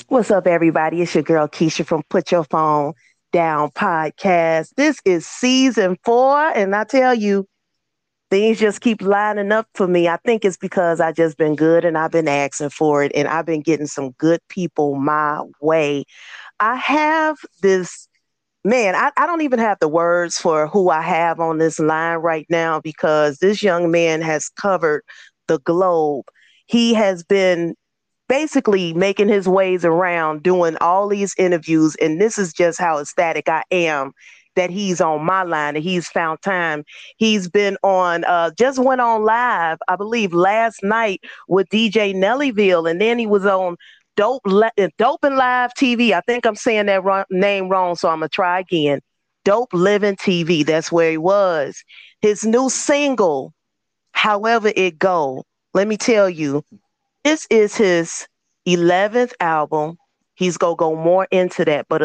What's up, everybody? It's your girl Keisha from Put Your Phone Down podcast. This is season 4, and I tell you, things just keep lining up for me. I think it's because I just been good and I've been asking for it, and I've been getting some good people my way. I have this man, I don't even have the words for who I have on this line right now because this young man has covered the globe. He has been basically making his ways around doing all these interviews. And this is just how ecstatic I am that he's on my line and he's found time. He's been on, just went on live, I believe, last night with DJ Nellyville. And then he was on Dope and Live TV. I think I'm saying that name wrong, so I'm going to try again. Dope Living TV. That's where he was. His new single, However It Go. Let me tell you, this is his 11th album. He's going to go more into that, but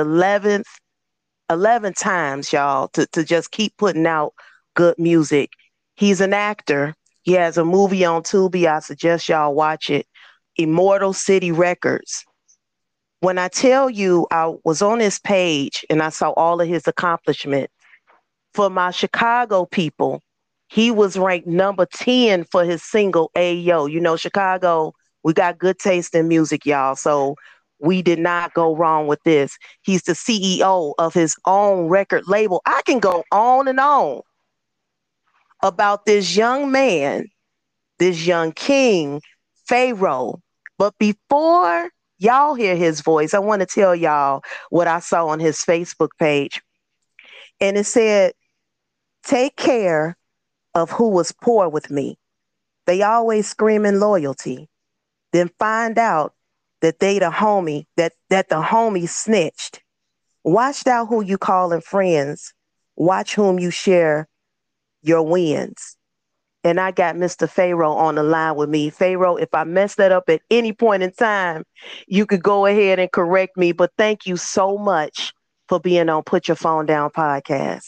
11 times, y'all, to just keep putting out good music. He's an actor. He has a movie on Tubi. I suggest y'all watch it. Immortal City Records. When I tell you I was on his page and I saw all of his accomplishments, for my Chicago people, he was ranked number 10 for his single Ayo. You know, Chicago, we got good taste in music, y'all. So we did not go wrong with this. He's the CEO of his own record label. I can go on and on about this young man, this young king, Pharaoh. But before y'all hear his voice, I want to tell y'all what I saw on his Facebook page. And it said, take care of who was poor with me. They always screaming loyalty. Then find out that they the homie, that the homie snitched. Watch out who you calling friends. Watch whom you share your wins. And I got Mr. Pharaoh on the line with me. Pharaoh, if I messed that up at any point in time, you could go ahead and correct me. But thank you so much for being on Put Your Phone Down podcast.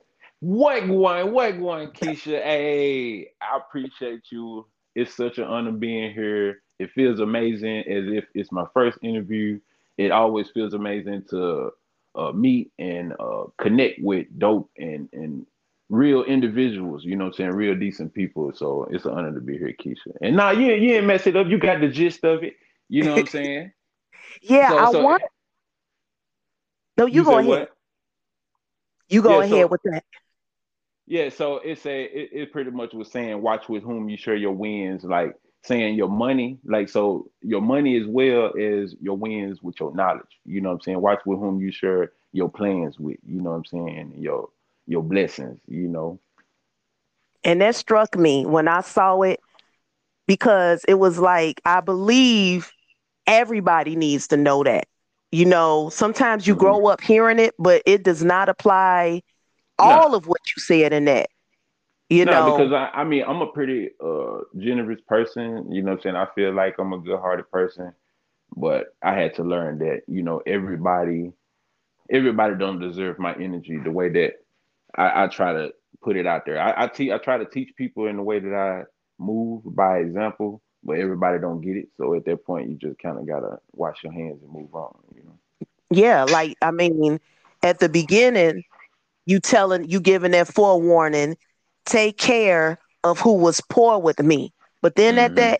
What going, Keisha? Hey, I appreciate you. It's such an honor being here. It feels amazing as if it's my first interview. It always feels amazing to meet and connect with dope and real individuals. You know what I'm saying? Real decent people. So it's an honor to be here, Keisha. And now you ain't mess it up. You got the gist of it. You know what I'm saying? Yeah, So I so want. No, you you go say ahead. what? You go Yeah. ahead So with that. Yeah, so it pretty much was saying watch with whom you share your wins, like saying your money, like so your money as well as your wins with your knowledge. You know what I'm saying? Watch with whom you share your plans with, you know what I'm saying? Your blessings, you know. And that struck me when I saw it because it was like, I believe everybody needs to know that. You know, sometimes you Hmm. grow up hearing it, but it does not apply Nah, all of what you said in that, you nah, know. because I mean I'm a pretty generous person, you know what I'm saying? I feel like I'm a good hearted person, but I had to learn that, you know, everybody don't deserve my energy the way that I try to put it out there. I try to teach people in the way that I move by example, but everybody don't get it. So at that point, you just kind of gotta wash your hands and move on. You know. Yeah, like I mean, at the beginning, you giving that forewarning, take care of who was poor with me. But then at Hmm. that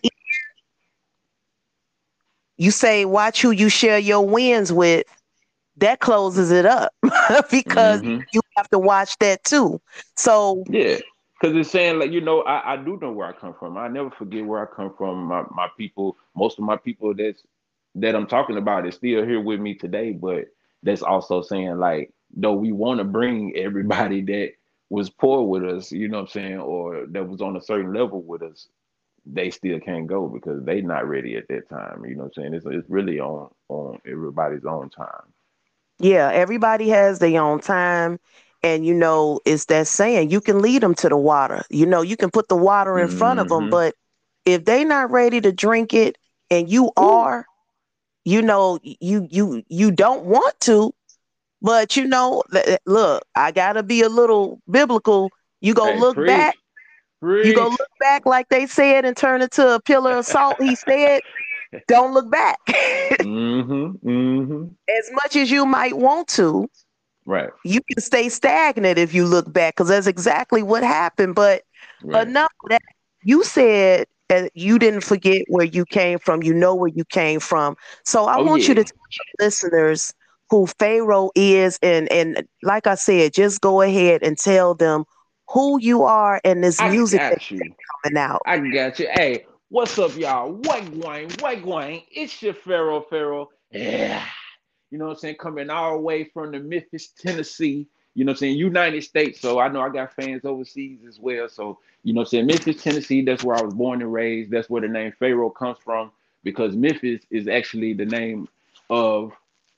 you say watch who you share your wins with, that closes it up because Hmm. you have to watch that too. So Yeah, because it's saying like I do know where I come from. I never forget where I come from. My people, most of my people that I'm talking about is still here with me today. But that's also saying like though we want to bring everybody that was poor with us, you know what I'm saying, or that was on a certain level with us, they still can't go because they not ready at that time. You know what I'm saying? It's really on everybody's own time. yeah, everybody has their own time. And you know, it's that saying, you can lead them to the water. You know, you can put the water in front of them, Hmm. but if they not ready to drink it and you Ooh. are, you know, you don't want to, but you know, look, I gotta be a little biblical. You go Hey, look back, preach, you go preach. look back like they said and turn into a pillar of salt. He said, Don't look back. Mm-hmm. Mm-hmm. As much as you might want to, Right. you can stay stagnant if you look back, because that's exactly what happened. But Right. enough of that. You said you didn't forget where you came from. You know where you came from. So I Oh want you to yeah. tell the listeners who Pharaoh is, and like I said, just go ahead and tell them who you are and this I music that's got you. coming out. I got you. Hey, what's up, y'all? White wine, white wine. It's your Pharaoh. Yeah. You know what I'm saying? Coming all the way from the Memphis, Tennessee. You know what I'm saying? United States. So I know I got fans overseas as well. So, you know what I'm saying? Memphis, Tennessee, that's where I was born and raised. That's where the name Pharaoh comes from because Memphis is actually the name of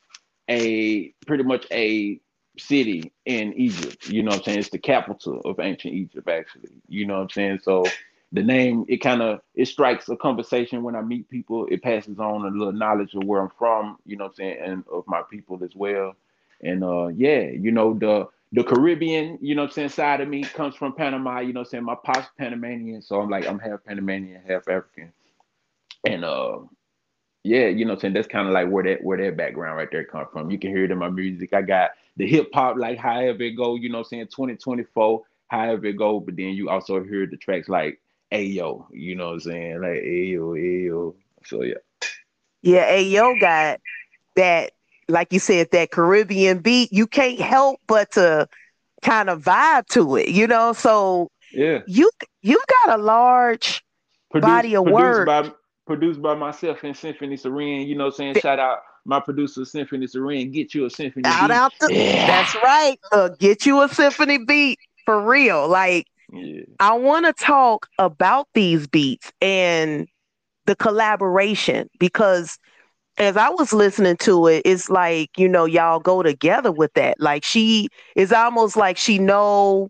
a pretty much a city in Egypt. You know what I'm saying? It's the capital of ancient Egypt, actually. You know what I'm saying? So the name, it kind of it strikes a conversation when I meet people. It passes on a little knowledge of where I'm from, you know what I'm saying, and of my people as well. And yeah, you know, the Caribbean, you know what I'm saying, side of me comes from Panama, you know what I'm saying? My pop's Panamanian, so I'm like I'm half Panamanian, half African. And yeah, you know what I'm saying? That's kind of like where that background right there come from. You can hear it in my music. I got the hip hop, like however it go, you know what I'm saying, 2024, however it go, but then you also hear the tracks like Ayo, you know what I'm saying? Like Ayo, Ayo. So yeah. Yeah, Ayo got that, like you said, that Caribbean beat. You can't help but to kind of vibe to it, you know? So Yeah. you you got a large body Produced of produced work. by produced by myself and Symphony Serene, you know what I'm saying? Shout out my producer Symphony Serene, get you a symphony Out beat. out the Yeah. That's right. Get you a symphony beat for real. Like, Yeah. I want to talk about these beats and the collaboration, because as I was listening to it, it's like, y'all go together with that. Like, she is almost like she know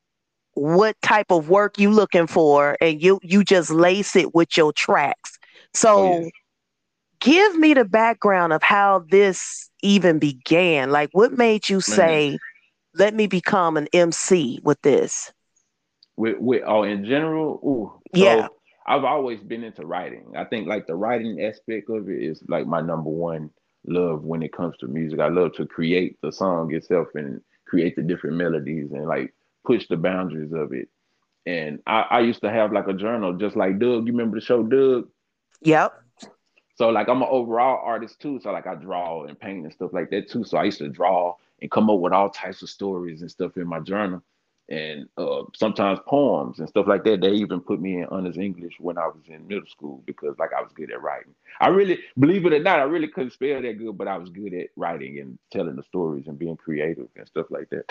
what type of work you looking for, and you just lace it with your tracks. Oh yeah. So give me the background of how this even began. Like, what made you Man. say, let me become an MC with this? With oh in general, ooh. Yeah. So I've always been into writing. I think like the writing aspect of it is like my number one love when it comes to music. I love to create the song itself and create the different melodies and like push the boundaries of it. And I used to have like a journal just like Doug. You remember the show Doug? Yep. So like I'm an overall artist too. So like I draw and paint and stuff like that too. So I used to draw and come up with all types of stories and stuff in my journal. And sometimes poems and stuff like that. They even put me in honors English when I was in middle school because like I was good at writing. I really, believe it or not, I really couldn't spell that good, but I was good at writing and telling the stories and being creative and stuff like that.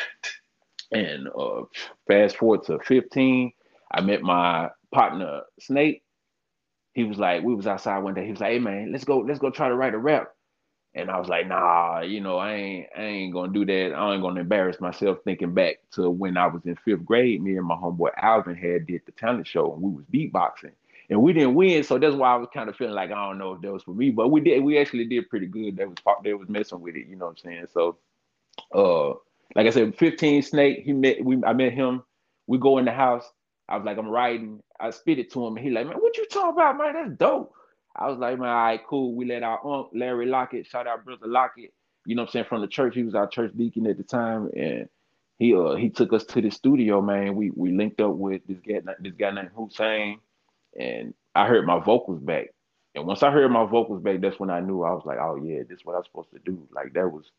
And fast forward to 15, I met my partner Snake. He was like, we was outside one day. He was like, "Hey man, let's go try to write a rap." And I was like, "Nah, I ain't gonna do that. I ain't gonna embarrass myself." Thinking back to when I was in fifth grade, me and my homeboy Alvin had did the talent show, and we was beatboxing, and we didn't win. So that's why I was kind of feeling like I don't know if that was for me, but we did. We actually did pretty good. They was messing with it, you know what I'm saying? So uh, like I said, 15 Snake. I met him. We go in the house. I was like, I'm writing. I spit it to him, and he like, man, what you talking about, man? That's dope. I was like, man, all right, cool. We let our uncle Larry Lockett, shout out brother Lockett, you know what I'm saying, from the church. He was our church deacon at the time, and he took us to the studio, man. We linked up with this guy named Hussein, and I heard my vocals back. And once I heard my vocals back, that's when I knew I was like, oh yeah, this is what I'm supposed to do. Like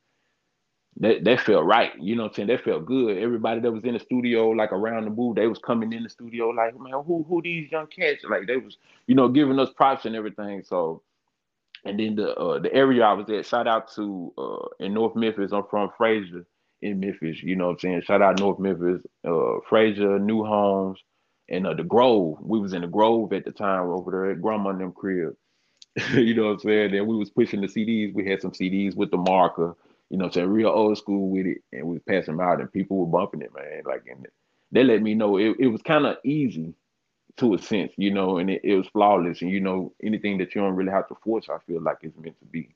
that felt right. You know what I'm saying? That felt good. Everybody that was in the studio, like around the booth, they was coming in the studio like, man, who these young cats? Like they was, giving us props and everything. So and then the area I was at, shout out to in North Memphis. I'm from Fraser in Memphis, you know what I'm saying? Shout out North Memphis, Fraser, New Homes, and the Grove. We was in the Grove at the time over there at grandma and them crib. You know what I'm saying? And we was pushing the CDs. We had some CDs with the marker, you know what I'm saying, real old school with it, and we was passing them out, and people were bumping it, man. Like, and they let me know it was kind of easy to a sense, and it was flawless. And anything that you don't really have to force, I feel like it's meant to be.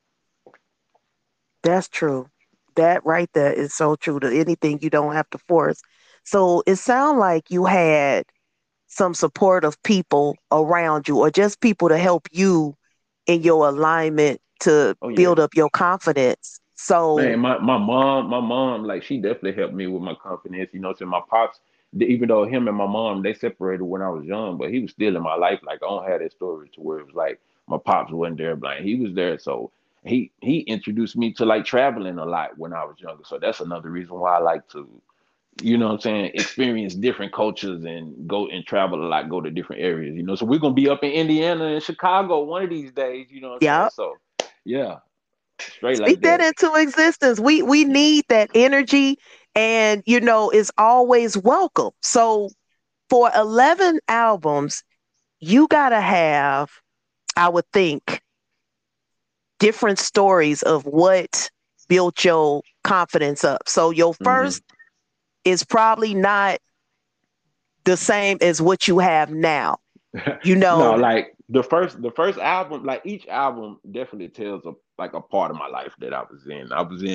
That's true. That right there is so true. To anything you don't have to force. So it sounds like you had some supportive people around you, or just people to help you in your alignment to Oh yeah. build up your confidence. Man, So, my mom, like she definitely helped me with my confidence. So my pops, even though him and my mom they separated when I was young, but he was still in my life. Like I don't have that story to where it was like my pops wasn't there, but like he was there. So he introduced me to like traveling a lot when I was younger. So that's another reason why I like to, what I'm saying, experience different cultures and go and travel a lot, go to different areas. So we're gonna be up in Indiana and Chicago one of these days. You know what I'm saying? yeah, So yeah, straight speak like that that. into existence. We need that energy, and it's always welcome. So, for 11 albums, you got to have, I would think, different stories of what built your confidence up. So, your Hmm. first is probably not the same as what you have now. You No, know, like the first album, like each album definitely tells a part of my life that I was in.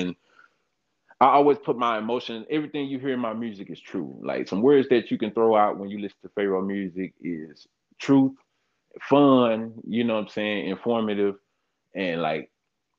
I always put my emotion, everything you hear in my music is true. Like some words that you can throw out when you listen to Pharaoh music is truth, fun, you know what I'm saying, informative, and like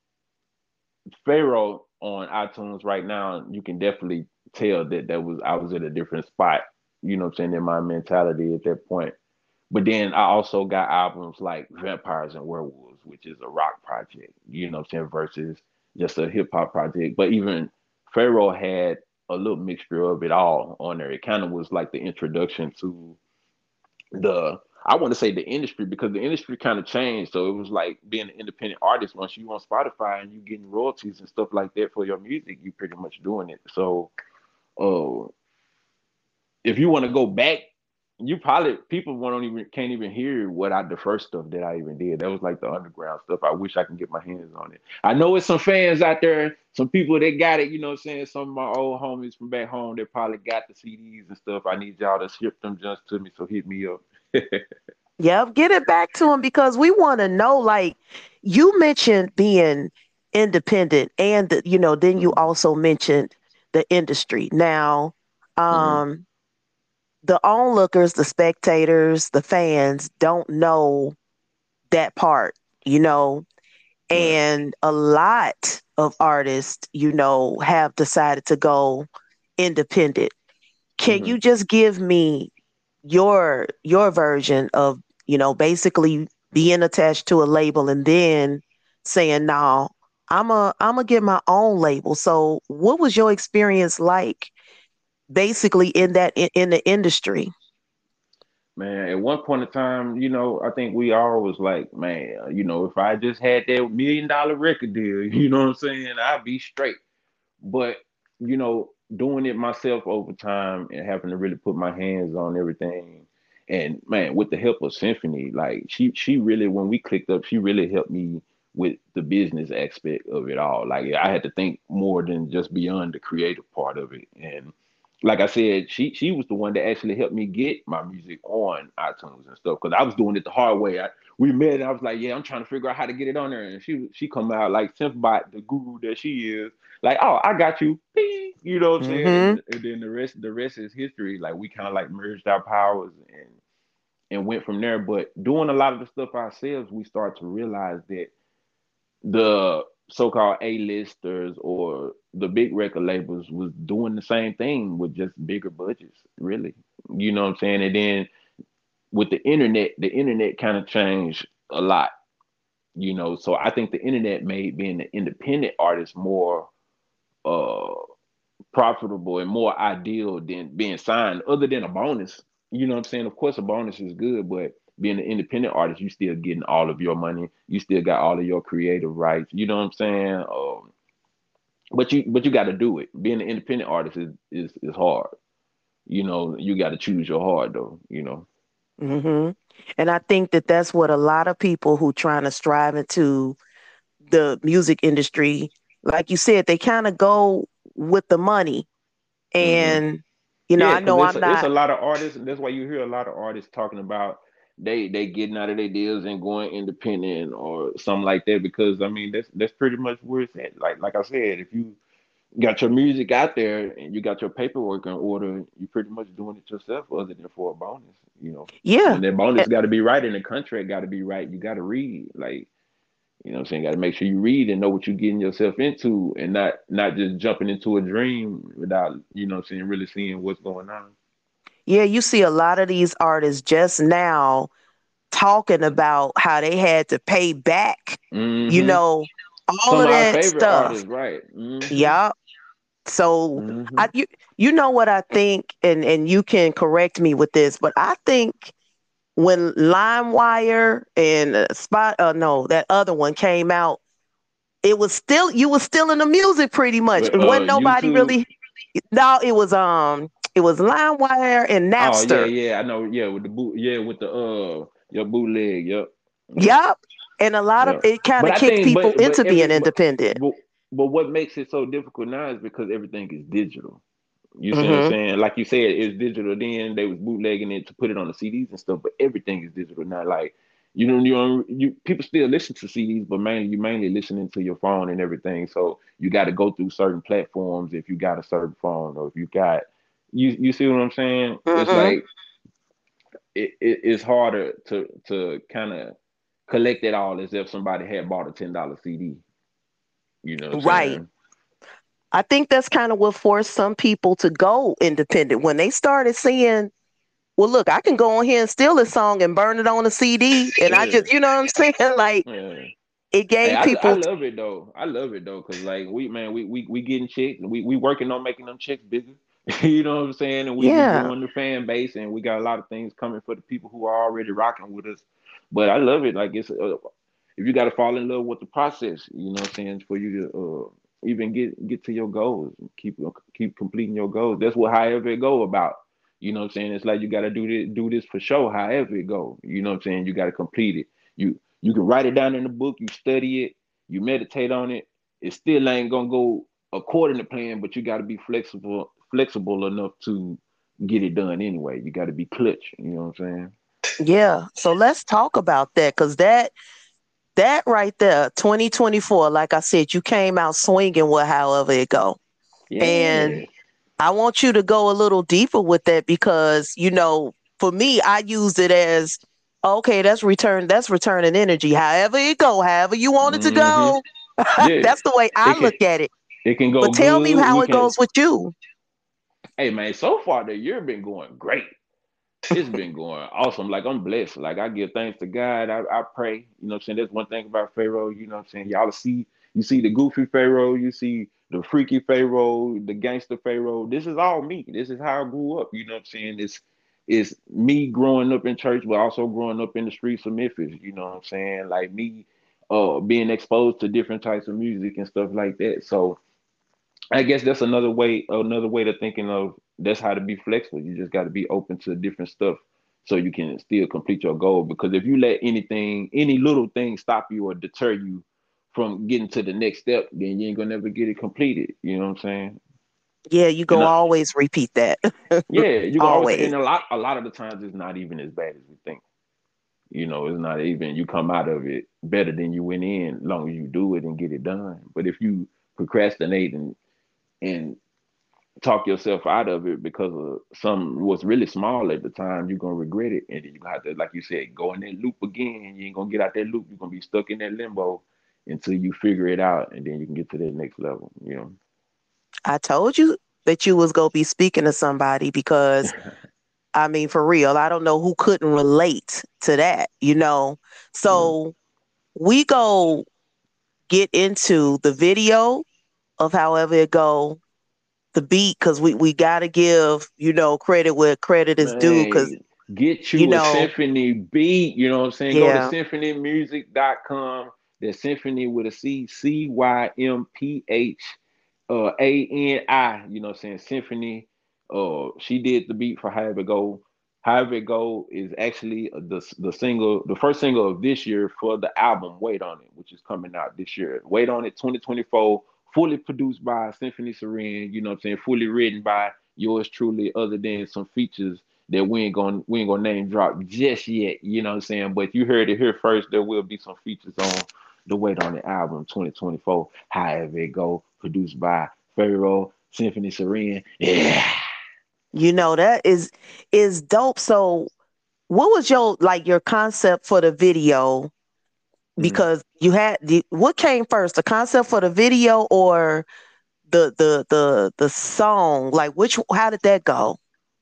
Pharaoh on iTunes right now, you can definitely tell that I was at a different spot, you know what I'm saying, in my mentality at that point. But then I also got albums like Vampires and Werewolves, which is a rock project, you know what I'm saying, versus just a hip hop project. But even Pharaoh had a little mixture of it all on there. It kind of was like the introduction to the I want to say the industry because the industry kind of changed. So it was like being an independent artist. Once you on Spotify and you getting royalties and stuff like that for your music, you pretty much doing it. So uh, if you want to go back, you probably people won't even can't even hear the first stuff that I even did. That was like the underground stuff. I wish I can get my hands on it. I know it's some fans out there, some people that got it, you know what I'm saying? Some of my old homies from back home that probably got the CDs and stuff. I need y'all to ship them just to me, so hit me up. yep, get it back to them because we want to know. Like you mentioned being independent, and then you Hmm. also mentioned the industry. Now, Hmm. um, the onlookers, the spectators, the fans don't know that part, you know, Right. and a lot of artists, have decided to go independent. Can Hmm. you just give me your version of, basically being attached to a label and then saying, "No, I'm a get my own label." So, what was your experience like basically in the industry? Man, at one point in time, I think we all was like, man, if I just had that $1 million record deal, you know what I'm saying, I'd be straight. But doing it myself over time and having to really put my hands on everything, and man, with the help of Symphony, like she really, when we clicked up, she really helped me with the business aspect of it all. Like I had to think more than just beyond the creative part of it, and like I said, she was the one that actually helped me get my music on iTunes and stuff because I was doing it the hard way. We met and I was like, yeah, I'm trying to figure out how to get it on there, and she come out like SynthBot, the guru that she is, like, oh, I got you, Bing, you know what I'm saying, Mm-hmm. and then the rest is history. Like we kind of like merged our powers and went from there. But doing a lot of the stuff ourselves, we start to realize that the so-called A-listers or the big record labels was doing the same thing with just bigger budgets, really. You know what I'm saying? And then with the internet kind of changed a lot, So I think the internet made being an independent artist more uh profitable and more ideal than being signed, other than a bonus. You know what I'm saying? Of course, a bonus is good, but being an independent artist, you still getting all of your money. You still got all of your creative rights. You know what I'm saying? But you got to do it. Being an independent artist is hard. You got to choose your hard though. Mm-hmm. And I think that that's what a lot of people who trying to strive into the music industry, like you said, they kind of go with the money. Hmm. And, Yeah, I because know it's I'm it's a not, lot of artists, and that's why you hear a lot of artists talking about they getting out of their deals and going independent or something like that. Because I mean that's pretty much where it's at. Like I said, if you got your music out there and you got your paperwork in order, you pretty much doing it yourself, other than for a bonus. yeah. And that bonus eh, got to be right, and the contract got to be right. You got to read like. You know what I'm saying? Got to make sure you read and know what you're getting yourself into, and not just jumping into a dream without, you know what I'm saying, really seeing what's going on. Yeah, you see a lot of these artists just now talking about how they had to pay back, you Hmm. know, all Some of of our that favorite stuff. artists, right? Hmm. Yeah. So Hmm. you know what I think, and you can correct me with this, but I think when LimeWire and Spot, no, that other one came out, it was still you was still in the music pretty much. With It wasn't nobody YouTube. really. No, it was LimeWire and Oh yeah, Napster. yeah, I know. Yeah, with the boot. Yeah, with the your bootleg. Yep, yep, Yep. And a lot of yep. it kind But of I kicked think, people but into being every independent. but, but what makes it so difficult now is because everything is digital. You see what I'm Hmm. saying? Like you said, it's digital. Then they was bootlegging it to put it on the CDs and stuff. But everything is digital now. Like you people still listen to CDs, but mainly listening to your phone and everything. So you got to go through certain platforms if you got a certain phone, or if you got you see what I'm saying? It's Hmm. like it's harder to kind of collect it all as if somebody had bought a $10 CD. You know what I'm Right. saying? I think that's kind of what forced some people to go independent when they started seeing, well, look, I can go on here and steal this song and burn it on a CD. And I Yeah, just, you know what I'm saying? Like yeah. it Hey, gave I people, love it though. I love it though, cause like we getting checks, and we working on making them checks bigger. You know what I'm saying? And we yeah, growing the fan base, and we got a lot of things coming for the people who are already rocking with us. But I love it. Like it's if you got to fall in love with the process, you know what I'm saying, for you to even get to your goals, and keep completing your goals. That's what however it go about. You know what I'm saying? It's like you got to do this for sure. However it go, you know what I'm saying? You got to complete it. You can write it down in the book, you study it, you meditate on it. It still ain't gonna go according to plan, but you got to be flexible enough to get it done anyway. You got to be clutch. You know what I'm yeah. So let's talk about that because that right there, 2024, like I said, you came out swinging with however it go. And saying? I want you to go a little deeper with that because, for me, I used it as okay, that's returning energy. However it go, however you want it to Yeah. go. Yeah. That's the way I It can look at it. it can But go tell me good. how We it can. goes with you. Hey man, so far the year been going great. It's been going awesome. Like I'm blessed. Like I give thanks to God. I pray. You know what I'm saying? That's one thing about Pharaoh. You know what I'm saying? Y'all see you see the goofy Pharaoh, you see the freaky Pharaoh, the gangster Pharaoh. This is all me. This is how I grew up. You know what I'm saying? It's me growing up in church, but also growing up in the streets of Memphis. You know what I'm saying? Like me being exposed to different types of music and stuff like that. So I guess that's another way to thinking of that's how to be flexible. You just got to be open to different stuff so you can still complete your goal. Because if you let any little thing stop you or deter you from getting to the next step, then you ain't gonna never get it completed. You know what I'm saying? Yeah, you And go always repeat that. yeah, you can always say, Always. and a lot of the times it's not even as bad as we think. It's not even you come out of it better than you went in, long as you do it and get it done. But if you procrastinate and talk yourself out of it because of some was really small at the time, you're gonna regret it, and then you have to, like you said, go in that loop again. You ain't gonna get out that loop. You're gonna be stuck in that limbo until you figure it out, and then you can get to that next level. I told you that you was gonna be speaking to somebody because I mean, for real, I don't know who couldn't relate to that. Yeah. So we go get into the video of however it go, the beat, because we gotta give, credit where credit is due, because, Man, get you you a know, symphony beat. You know what I'm saying? Go to yeah, symphonymusic.com. That's symphony with a CYMPHANI. You know what I'm saying? Symphony. She did the beat for However It Go. However It Go is actually the first single of this year for the album Wait on It, which is coming out this year. Wait on It 2024, fully produced by Symphony Serene, you know what I'm saying? Fully written by yours truly, other than some features that we ain't gonna name drop just yet, you know what I'm saying? But you heard it here first. There will be some features on the Wait on It album 2024. However It Go, produced by Pharaoh, Symphony Serene. Yeah. that is dope. So what was your concept for the video? Mm. because you had what came first, the concept for the video or the song? Like which how did that go?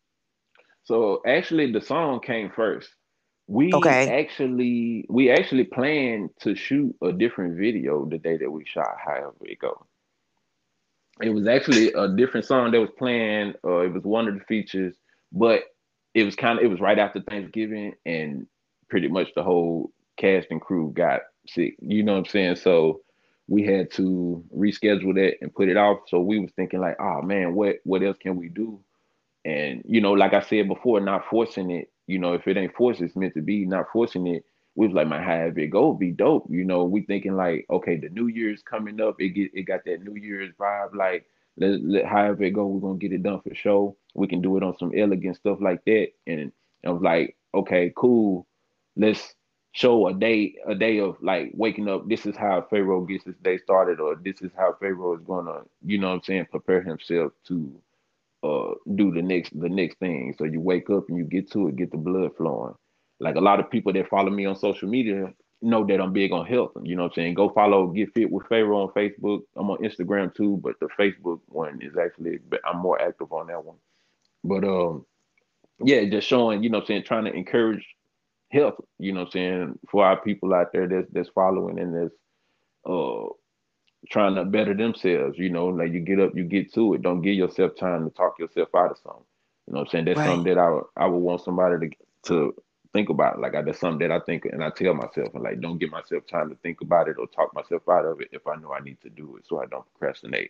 So actually, the song came first. We Okay. actually we actually planned to shoot a different video the day that we shot. However it go, it was actually a different song that was playing. It was one of the features, but it was right after Thanksgiving, and pretty much the whole cast and crew got sick. You know what I'm saying? So we had to reschedule that and put it off. So we was thinking like, oh man, what else can we do? And like I said before, not forcing it. If it ain't forced, it's meant to be. Not forcing it. We was like, man, have it go, be dope. We thinking like, okay, the New Year's coming up. It got that New Year's vibe. Like, let however it go, we're gonna get it done for sure. We can do it on some elegant stuff like that. And I was like, okay, cool. Let's show a day of like waking up. This is how Pharaoh gets his day started, or this is how Pharaoh is gonna, what I'm saying, prepare himself to do the next thing. So you wake up and you get to it, get the blood flowing. Like a lot of people that follow me on social media know that I'm big on health. You know what I'm saying? Go follow Get Fit with Pharaoh on Facebook. I'm on Instagram too, but the Facebook one is actually I'm more active on that one. But yeah, just showing, what I'm saying, trying to encourage health, what I'm saying, for our people out there that's following and that's uh trying to better themselves, like you get up, you get to it. Don't give yourself time to talk yourself out of something. You know what I'm saying? That's Right. something that I would want somebody to think about. Like that's something that I think and I tell myself and like don't give myself time to think about it or talk myself out of it if I know I need to do it so I don't procrastinate.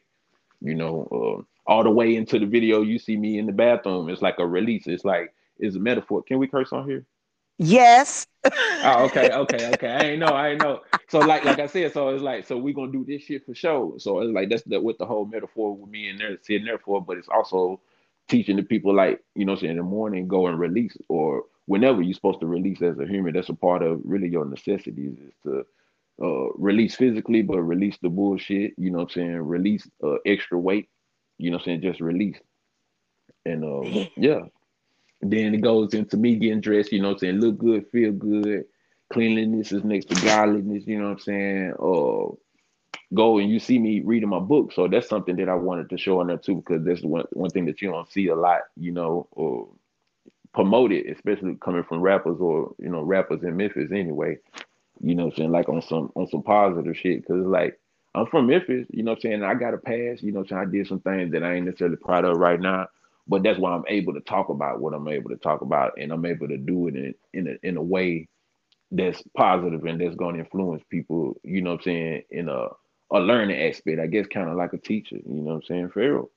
All the way into the video you see me in the bathroom. It's like a release. It's a metaphor. Can we curse on here? Yes. Oh, okay. I ain't know. So like I said, so it's like so we gonna do this shit for sure. So it's like that's what the whole metaphor with me and there sitting there for, but it's also teaching the people like, saying in the morning go and release or whenever you're supposed to release as a human. That's a part of really your necessities is to release physically, but release the bullshit, what I'm saying, release extra weight, what I'm saying, just release. And Man. yeah, then it goes into me getting dressed, what I'm saying, look good, feel good. Cleanliness is next to godliness, you know what I'm saying? Go and you see me reading my book. So that's something that I wanted to show on there too, because that's one thing that you don't see a lot, or promoted, especially coming from rappers or, rappers in Memphis anyway, what I'm saying, like on some positive shit. Cause like I'm from Memphis, you know what I'm saying? I got a past, what I'm saying, I did some things that I ain't necessarily proud of right now. But that's why I'm able to talk about what I'm able to talk about, and I'm able to do it in a way that's positive and that's going to influence people, what I'm saying, in a learning aspect. I guess kind of like a teacher, what I'm saying, Pharaoh.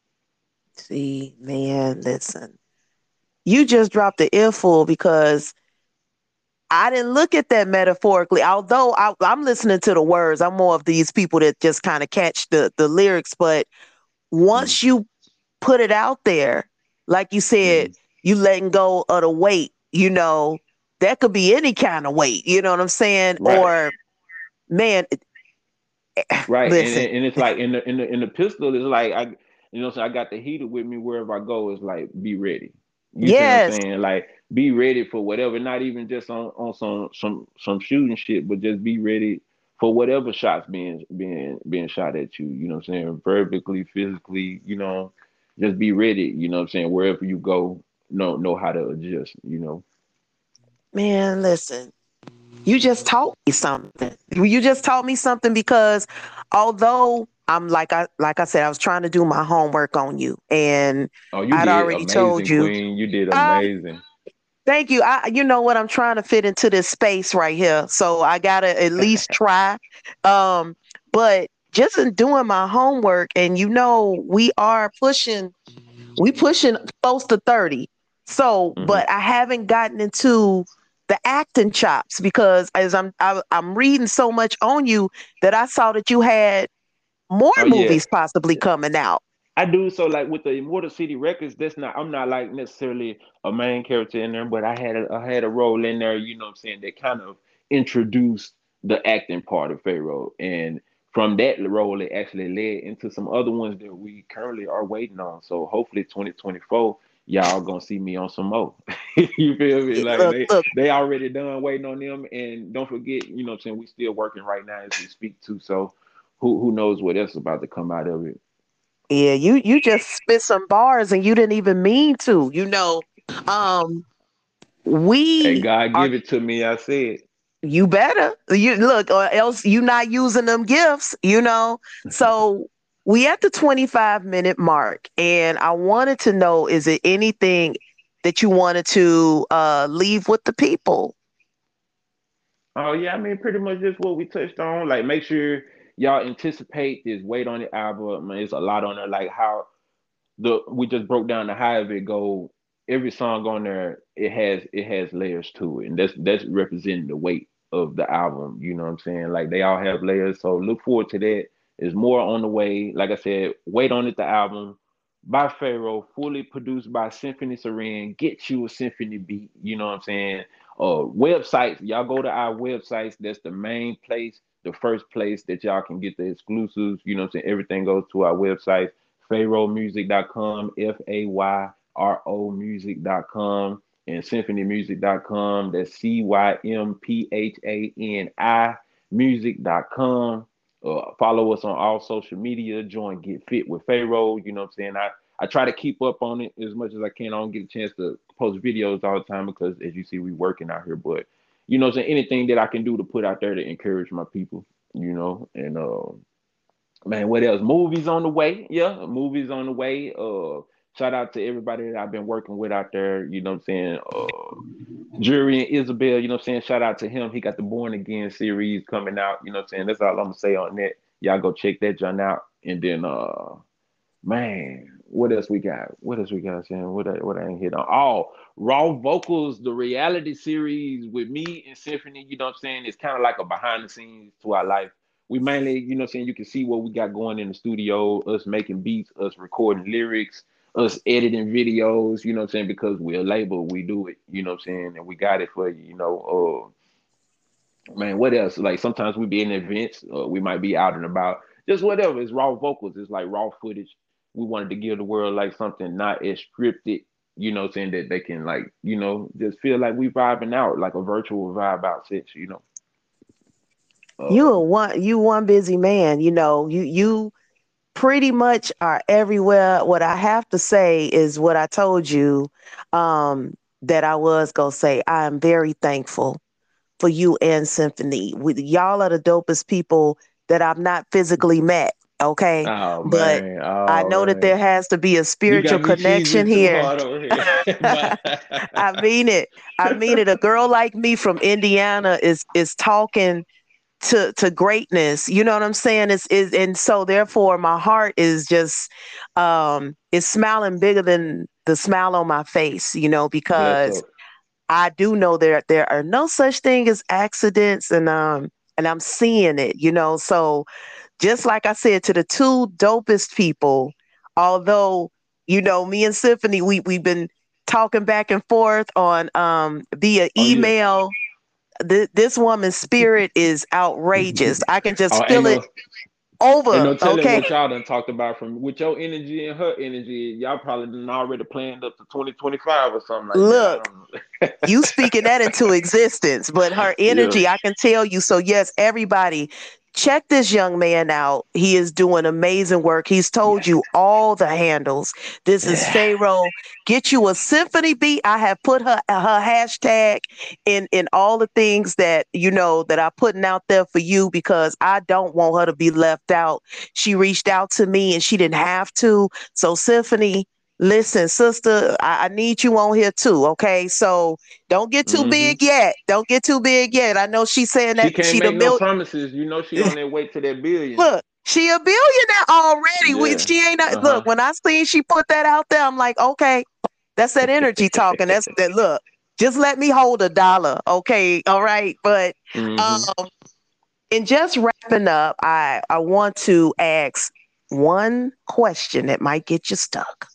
See, man, listen. You just dropped the earful because I didn't look at that metaphorically. Although I'm listening to the words, I'm more of these people that just kind of catch the lyrics. But Mm-hmm. once you put it out there, like you said, Mm-hmm. you letting go of the weight. That could be any kind of weight. You know what I'm saying? Right. Or man, Right, and, listen. and and it's like in the pistol, it's like so I got the heater with me wherever I go. It's like be ready. You see what I'm Yes, saying? Like be ready for whatever. Not even just on some shooting shit, but just be ready for whatever shots being shot at you. You know what I'm saying? Verbally, physically. Just be ready. You know what I'm saying? Wherever you go, know how to adjust. man, listen. You just taught me something. You just taught me something because although I'm like I said, I was trying to do my homework on you and Oh, you I'd did already told amazing, you. Queen. You did Uh, amazing. Thank you. You know what? I'm trying to fit into this space right here. So I gotta at least try. Um, but just in doing my homework and we pushing close to 30. So, Hmm. but I haven't gotten into the acting chops because as I'm reading so much on you that I saw that you had more Oh yeah. movies possibly coming out. I do. So like with the Immortal City Records, that's not I'm not like necessarily a main character in there, but I had a role in there, what I'm saying, that kind of introduced the acting part of Pharaoh. And from that role it actually led into some other ones that we currently are waiting on. So hopefully 2024, y'all gonna see me on some more. You feel me? Like Look, look, they already done waiting on them, and don't forget, you know what I'm saying, we still working right now as we speak too. So who knows what else about to come out of it. yeah, you just spit some bars and you didn't even mean to. Um, Hey, we God are. give it to me, I said. You better you look, or else you not using them gifts. So we at the 25-minute mark, and I wanted to know: is it anything that you wanted to leave with the people? Oh yeah, I mean pretty much just what we touched on. Like make sure y'all anticipate this Wait on the album. It's a lot on there. Like how the we just broke down the high of it go. Every song on there, it has layers to it, and that's representing the weight of the album. You know what I'm saying? Like they all have layers, so look forward to that. There's more on the way. Like I said, wait on it. The album by Pharaoh, fully produced by Symphony Seren. Get you a symphony beat. You know what I'm saying? Websites. Y'all go to our websites. That's the main place, the first place that y'all can get the exclusives. You know what I'm saying? Everything goes to our website pharaohmusic.com, Fayro music.com, and symphonymusic.com. That's Cymphaani music.com. Follow us on all social media. Join Get Fit with Pharaoh. You know what I'm saying? I try to keep up on it as much as I can. I don't get a chance to post videos all the time because, as you see, we working out here. But you know, what I'm saying, anything that I can do to put out there to encourage my people, and man, what else? Movies on the way. Yeah, movies on the way. Shout out to everybody that I've been working with out there. You know what I'm saying? Jury and Isabel, you know what I'm saying? Shout out to him. He got the Born Again series coming out. You know what I'm saying? That's all I'm gonna say on that. Y'all go check that John out. And then man, what else we got? What else we got saying? What I ain't hit on? Oh, Raw Vocals, the reality series with me and Symphony, you know what I'm saying? It's kind of like a behind the scenes to our life. We mainly, you know what I'm saying, you can see what we got going in the studio, us making beats, us recording lyrics, us editing videos, you know what I'm saying, because we're a label, we do it, you know what I'm saying, and we got it for you, man, what else? Like sometimes we be in events, we might be out and about, just whatever. It's raw vocals. It's like raw footage. We wanted to give the world like something not as scripted, you know, saying that they can like, just feel like we vibing out, like a virtual vibe out six, You Uh, are one busy man. You pretty much are everywhere. What I have to say is what I told you, that I was gonna say. I am very thankful for you and Symphony. Y'all are the dopest people that I've not physically met. Okay, oh but man, I oh know that there man, has to be a you spiritual got me connection cheesing too here. hard over here, but I mean it. I mean it. A girl like me from Indiana is talking to greatness. You know what I'm saying? Is and so therefore my heart is just is smiling bigger than the smile on my face, bless because up. I do know there are no such thing as accidents, and I'm seeing it, so just like I said, to the two dopest people, although, me and Symphony, we've been talking back and forth on via Oh yeah. email. This woman's spirit is outrageous. I can Oh, just feel it ain't over. no telling Okay. what y'all done talked about from with your energy and her energy. Y'all probably done already planned up to 2025 or something like that. I Look, don't know. you speaking that into existence, but her Yeah. energy, I can tell you. So yes, everybody, check this young man out. He is doing amazing work. He's told you all the handles. This is Yeah. Pharaoh. Get you a symphony beat. I have put her hashtag in all the things that that I'm putting out there for you, because I don't want her to be left out. She reached out to me and she didn't have to. So Symphony, listen, sister, I need you on here too. Okay. So don't get too Hmm. big yet. Don't get too big yet. I know she's saying She that can't she the make no mil promises. You know she on that way to that billion. look, she a billionaire already. Yeah. She ain't look, Uh-huh. when I seen she put that out there, I'm like, okay, that's that energy talking. That's that look. Just let me hold $1. Okay. All right. But Hmm. um in just wrapping up, I want to ask one question that might get you stuck.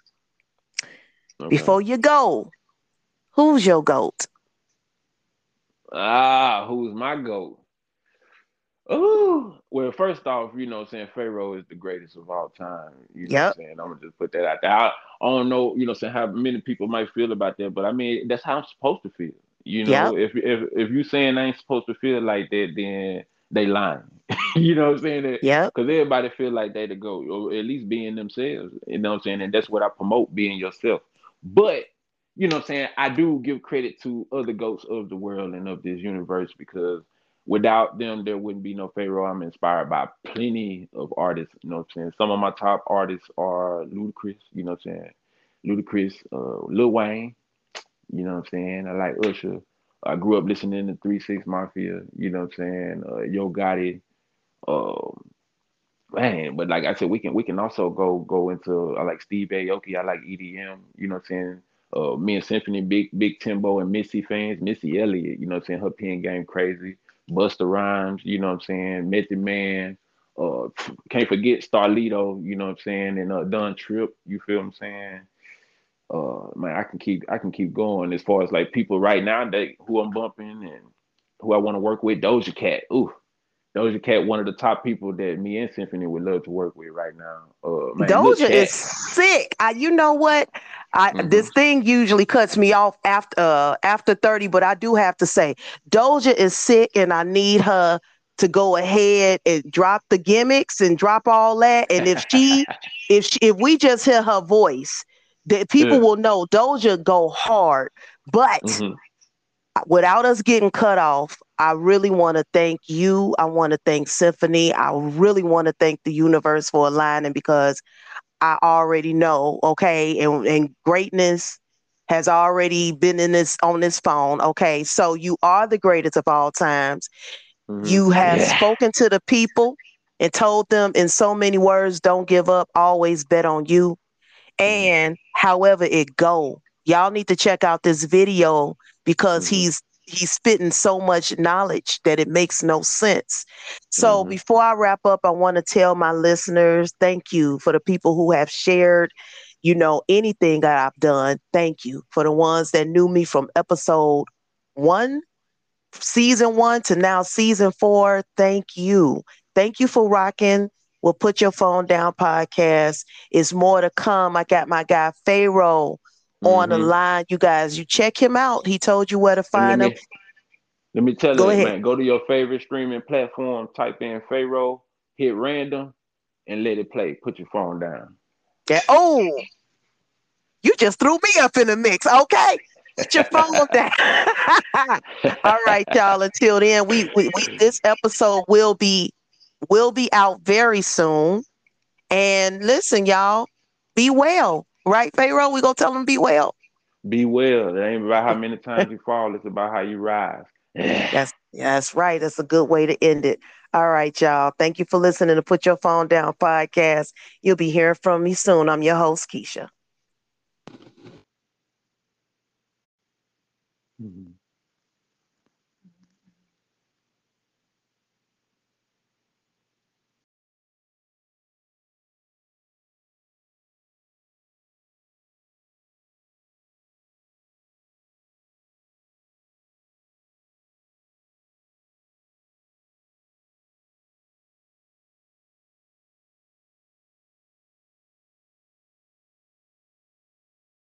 Okay. Before you go, who's your GOAT? Who's my goat? Ooh. Well, first off, what I'm saying, Pharaoh is the greatest of all time. You know what I'm Yep. saying? I'm gonna just put that out there. I don't know, what I'm saying, how many people might feel about that, but I mean that's how I'm supposed to feel. Yep. If you saying I ain't supposed to feel like that, then they lying. You know what I'm saying? Yep. Because everybody feel like they to go, or at least being themselves. You know what I'm saying? And that's what I promote, being yourself. But what I'm saying, I do give credit to other goats of the world and of this universe, because without them, there wouldn't be no Pharaoh. I'm inspired by plenty of artists. You know what I'm saying? Some of my top artists are Ludacris. You know what I'm saying? Ludacris, Lil Wayne. You know what I'm saying? I like Usher. I grew up listening to 3 6 Mafia. You know what I'm saying? Yo Gotti. Um, Man, but like I said, we can also go into, I like Steve Aoki, I like EDM, you know what I'm saying? Me and Symphony, big Timbo and Missy fans, Missy Elliott, you know what I'm saying, her pen game crazy. Busta Rhymes, you know what I'm saying, Method Man, can't forget Starlito, you know what I'm saying, and Don Trip, you feel what I'm saying? Man, I can keep going as far as like people right now that who I'm bumping and who I want to work with. Doja Cat. Ooh, Doja Cat, one of the top people that me and Symphony would love to work with right now. Man, Lil Doja is Cat. sick. You know what? Hmm. This thing usually cuts me off after 30, but I do have to say Doja is sick, and I need her to go ahead and drop the gimmicks and drop all that. And if we just hear her voice, that people Yeah. will know Doja go hard. But Hmm. without us getting cut off, I really want to thank you. I want to thank Symphony. I really want to thank the universe for aligning, because I already know, okay, and greatness has already been in this on this phone. Okay, so you are the greatest of all times. Hmm. You have Yeah. spoken to the people and told them in so many words, don't give up, always bet on you. Hmm. And however it go, y'all need to check out this video, because Hmm. he's spitting so much knowledge that it makes no sense. So Hmm. before I wrap up, I want to tell my listeners, thank you for the people who have shared, anything that I've done. Thank you for the ones that knew me from episode 1, season 1, to now season 4. Thank you. Thank you for rocking. We'll Put Your Phone Down podcast. It's more to come. I got my guy Pharaoh on the Hmm. line. You guys, you check him out. He told you where to And let find him. me let me tell Go you, ahead. man, go to your favorite streaming platform, type in Pharaoh, hit random, and let it play. Put your phone down. Yeah. Oh, you just threw me up in the mix. Okay. Put your phone down. All right, y'all. Until then, we this episode will be out very soon. And listen, y'all, be well. Right, Pharaoh? We gonna tell them be well. Be well. It ain't about how many times you fall, it's about how you rise. That's right. That's a good way to end it. All right, y'all. Thank you for listening to Put Your Phone Down podcast. You'll be hearing from me soon. I'm your host, Keisha. Mhm.